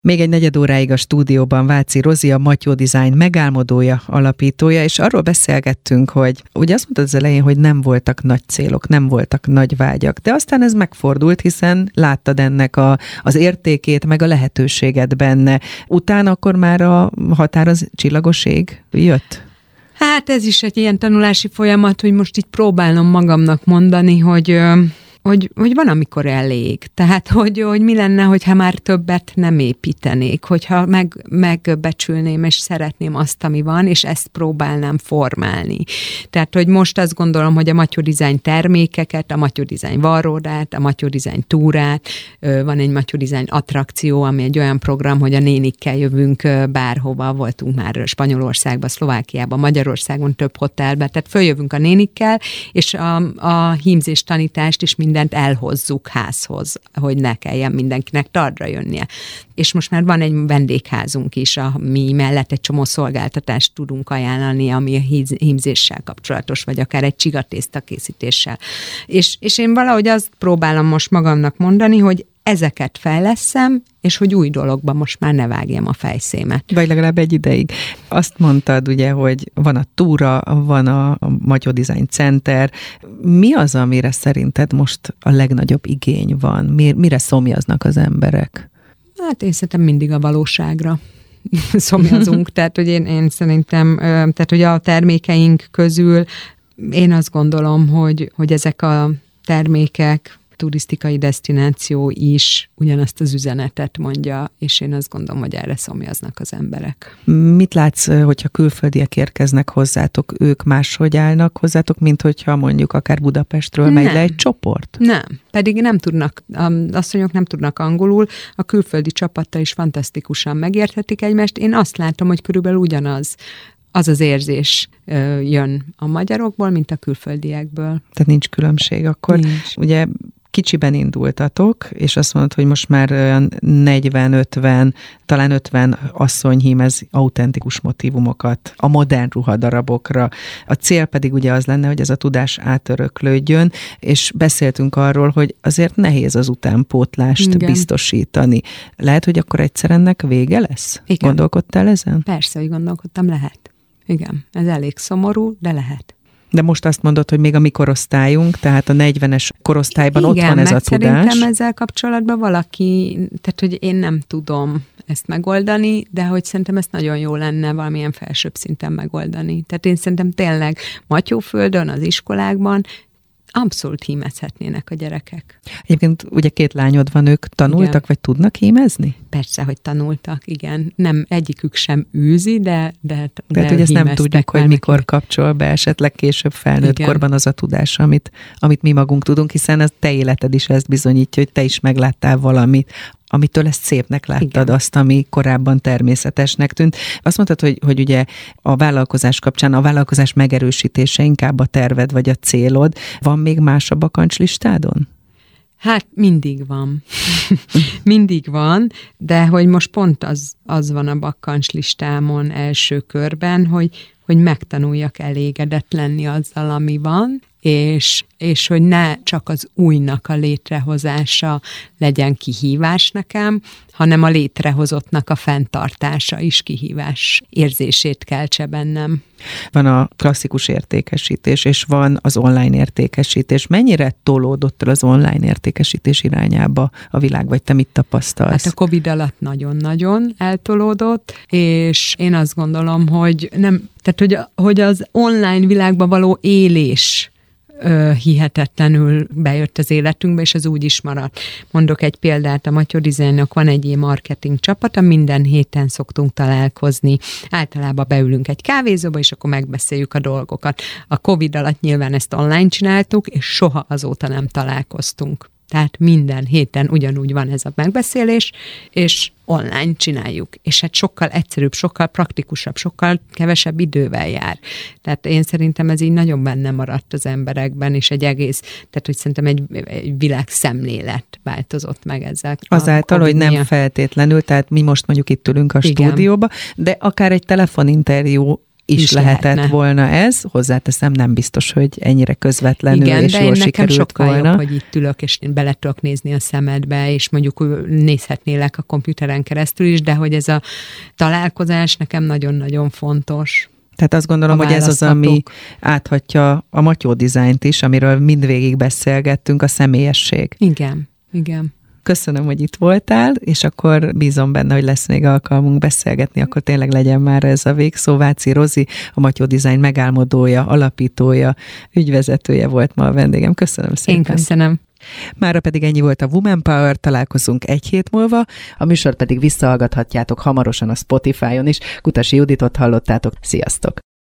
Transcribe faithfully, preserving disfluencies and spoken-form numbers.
Még egy negyed óráig a stúdióban Váci Rozi, a Matyó Design megálmodója, alapítója, és arról beszélgettünk, hogy ugye azt mondtad az elején, hogy nem voltak nagy célok, nem voltak nagy vágyak, de aztán ez megfordult, hiszen láttad ennek a, az értékét, meg a lehetőséget benne. Utána akkor már a határ az csillagos ég jött? Hát ez is egy ilyen tanulási folyamat, hogy most így próbálom magamnak mondani, hogy... Hogy, hogy van, amikor elég. Tehát, hogy, hogy mi lenne, hogyha már többet nem építenék, hogyha meg, megbecsülném, és szeretném azt, ami van, és ezt próbálnám formálni. Tehát, hogy most azt gondolom, hogy a Matyó Design termékeket, a Matyó Design varródát, a Matyó Design túrát, van egy Matyó Design attrakció, ami egy olyan program, hogy a nénikkel jövünk bárhova, voltunk már Spanyolországban, Szlovákiában, Magyarországon, több hotelben, tehát följövünk a nénikkel, és a, a hímzés tanítást is mindent elhozzuk házhoz, hogy ne kelljen mindenkinek tardra jönnie. És most már van egy vendégházunk is, ami mellett egy csomó szolgáltatást tudunk ajánlani, ami a hímzéssel kapcsolatos, vagy akár egy csigatészta készítéssel. És, és én valahogy azt próbálom most magamnak mondani, hogy ezeket fejlesszem, és hogy új dologban most már ne vágjam a fejszémet. Vagy legalább egy ideig. Azt mondtad ugye, hogy van a túra, van a Matyó Design Center. Mi az, amire szerinted most a legnagyobb igény van? Mire szomjaznak az emberek? Hát én szerintem mindig a valóságra szomjazunk. Tehát, hogy én, én szerintem, tehát, hogy a termékeink közül én azt gondolom, hogy, hogy ezek a termékek, turisztikai desztináció is ugyanazt az üzenetet mondja, és én azt gondolom, hogy erre szomjaznak az emberek. Mit látsz, hogyha külföldiek érkeznek hozzátok, ők máshogy állnak hozzátok, mint hogyha mondjuk akár Budapestről nem. megy le egy csoport? Nem, pedig nem tudnak, az asszonyok nem tudnak angolul, a külföldi csapattal is fantasztikusan megérthetik egymást. Én azt látom, hogy körülbelül ugyanaz az az érzés jön a magyarokból, mint a külföldiekből. Tehát nincs különbség akkor. Nincs. Ugye kicsiben indultatok, és azt mondod, hogy most már negyven-ötven, talán ötven asszony hímez autentikus motívumokat a modern ruhadarabokra. A cél pedig ugye az lenne, hogy ez a tudás átöröklődjön, és beszéltünk arról, hogy azért nehéz az utánpótlást Igen. biztosítani. Lehet, hogy akkor egyszer ennek vége lesz? Igen. Gondolkodtál ezen? Persze, hogy gondolkodtam, lehet. Igen, ez elég szomorú, de lehet. De most azt mondod, hogy még a mi korosztályunk, tehát a negyvenes korosztályban Igen, ott van ez a tudás. Igen, szerintem ezzel kapcsolatban valaki, tehát hogy én nem tudom ezt megoldani, de hogy szerintem ezt nagyon jó lenne valamilyen felsőbb szinten megoldani. Tehát én szerintem tényleg Matyóföldön, az iskolákban abszolút hímezhetnének a gyerekek. Egyébként ugye két lányod van, ők tanultak, igen. vagy tudnak hímezni? Persze, hogy tanultak, igen. Nem egyikük sem űzi, de de Tehát, hogy ezt nem tudjuk, hogy mikor neki. Kapcsol be esetleg később felnőtt igen. korban az a tudás, amit, amit mi magunk tudunk, hiszen a te életed is ezt bizonyítja, hogy te is megláttál valamit, amitől ezt szépnek láttad, igen. azt, ami korábban természetesnek tűnt. Azt mondtad, hogy, hogy ugye a vállalkozás kapcsán a vállalkozás megerősítése inkább a terved vagy a célod. Van még más a bakancslistádon? Hát mindig van. mindig van, de hogy most pont az, az van a bakkancslistámon első körben, hogy, hogy megtanuljak elégedett lenni azzal, ami van, és, és hogy ne csak az újnak a létrehozása legyen kihívás nekem, hanem a létrehozottnak a fenntartása is kihívás érzését keltse bennem. Van a klasszikus értékesítés, és van az online értékesítés. Mennyire tolódott el az online értékesítés irányába a világ, vagy te mit tapasztalsz? Hát a Covid alatt nagyon-nagyon eltolódott, és én azt gondolom, hogy nem, tehát hogy, hogy az online világban való élés hihetetlenül bejött az életünkbe, és az úgy is maradt. Mondok egy példát, a Matyó Designnak van egy ilyen marketing csapata, minden héten szoktunk találkozni. Általában beülünk egy kávézóba, és akkor megbeszéljük a dolgokat. A Covid alatt nyilván ezt online csináltuk, és soha azóta nem találkoztunk. Tehát minden héten ugyanúgy van ez a megbeszélés, és online csináljuk. És hát sokkal egyszerűbb, sokkal praktikusabb, sokkal kevesebb idővel jár. Tehát én szerintem ez így nagyon benne maradt az emberekben, és egy egész, tehát hogy szerintem egy, egy világszemlélet változott meg ezzel. Azáltal, hogy nem feltétlenül, tehát mi most mondjuk itt ülünk a Igen. stúdióba, de akár egy telefoninterjú is, is lehetett lehetne. volna ez. Hozzáteszem, nem biztos, hogy ennyire közvetlenül igen, és de jól én nekem sikerült sokkal volna. jobb, hogy itt ülök, és bele tudok nézni a szemedbe, és mondjuk nézhetnélek a komputeren keresztül is, de hogy ez a találkozás nekem nagyon-nagyon fontos. Tehát azt gondolom, hogy ez az, ami áthatja a Matyó dizájnt is, amiről mindvégig beszélgettünk, a személyesség. Igen, igen. Köszönöm, hogy itt voltál, és akkor bízom benne, hogy lesz még alkalmunk beszélgetni, akkor tényleg legyen már ez a végszó. Váci Rozi, a Matyó Design megálmodója, alapítója, ügyvezetője volt ma a vendégem. Köszönöm szépen. Én köszönöm. Mára pedig ennyi volt a Woman Power, találkozunk egy hét múlva, a műsort pedig visszahallgathatjátok hamarosan a Spotify-on is. Kutasi Juditot hallottátok, sziasztok!